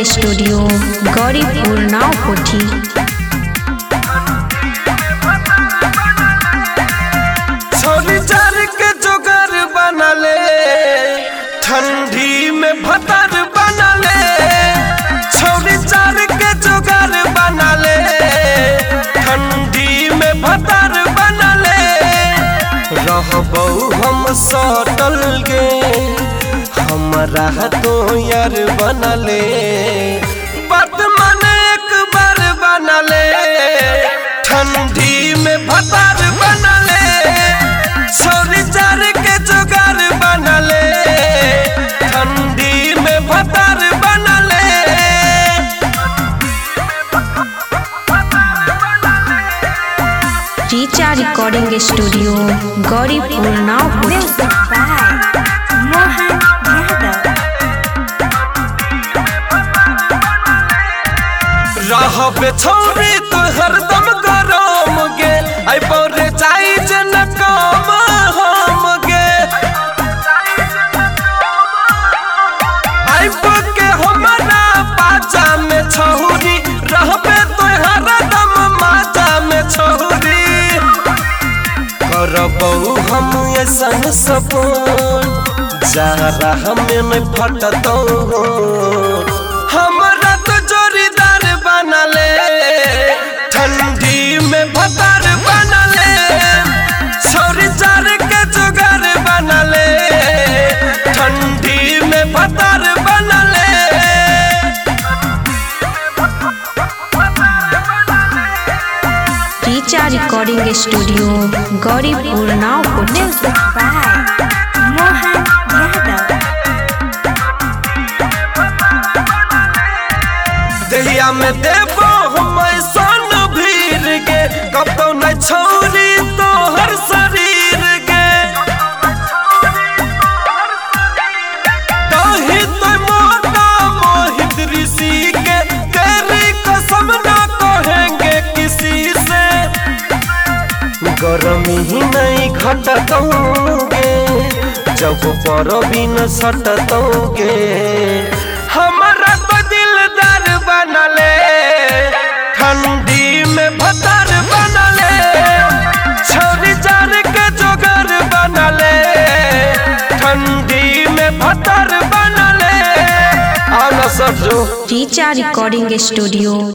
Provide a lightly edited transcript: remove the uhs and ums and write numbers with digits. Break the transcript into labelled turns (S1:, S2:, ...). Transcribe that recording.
S1: Studio Gauripur Navkothi.
S2: छोरी चार के जोगर बना ले, ठंडी में भतर बना ले। छोरी चार के जोगर बना ले, ठंडी में भतर बना ले। रहबौ हम सटल गे, हमरा तो यार बना ले। बात मन एक बार बना ले, ठंडी में भतर बना ले। छोरी चार के जोगार बना ले, ठंडी में भतर बना ले।
S1: Richa recording studio Gauripur Naokothi.
S2: रहबे छोरी तो हरदम गरम गे, आई पौरे चाई जन कम हम गे। आई के हमारा पाचा में छहुरी, रहबे तो हरदम माचा में छहुरी। करबौ हम ऐसन सपोर्ट, जरा हमें नहीं फटतो। हमरा तो जोरीदार बना ले, ठंडी में भतर बना ले। छोरी चार के जोगार बना ले, ठंडी में भतर बना ले।
S1: Richa recording studio Gauripur Naokothi.
S2: दहिया में देबो हम सन भीर गे, कबो न छोरी तो हर शरीर गे। दही तो मोटा मोहित ऋषि के, तेरी कसम न कहेंगे किसी से। गर्मी ही नहीं घटतोगे, जब पर भी न सटतोगे। हमारा तो दिलदार बना ले, ठंडी में भतर बना ले। छोरी चार के जोगर बना ले, ठंडी में भतर बना ले। आना सजो
S1: रीचा रिकॉर्डिंग स्टूडियो